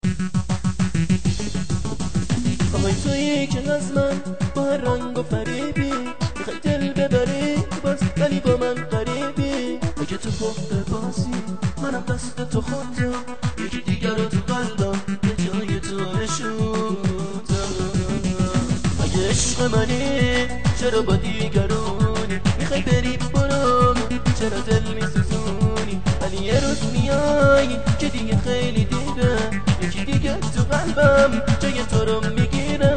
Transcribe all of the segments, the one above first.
آهای تویی که از من با هر رنگ و فریبی میخوای دل ببری باز ولی با من غریبی. اگه تو پخت بازی منم دست تو خوندم، یکی دیگر رو تو قلبم به جای تو نشوندم. اگه عشق منی چرا با دیگرونی میخوای بری برو، چرا دل میسوزونی ولی یه روز میای که دیگه خیلی دیره، یکی دیگه تو قلبم جای تو رو میگیره.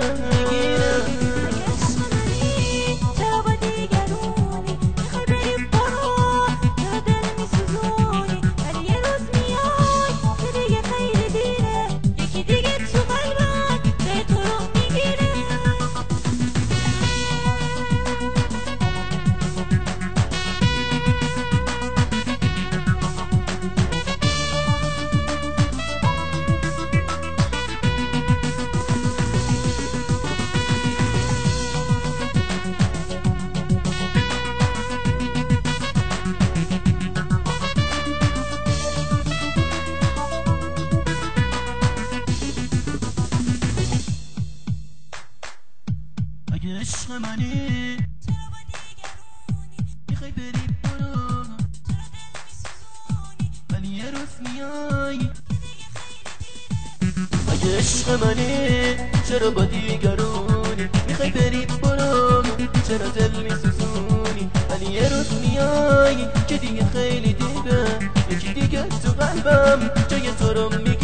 اگه عشق منی چرا با دیگرونی میخوای بری برو، چرا دل میسوزونی ولی یه روز میای که دیگه خیلی دیره. اگه عشق منی چرا با دیگرونی میخوای بری برو، چرا دل میسوزونی ولی یه روز میای که دیگه خیلی دیره، یکی دیگه تو قلبم جای تو رو میگیره.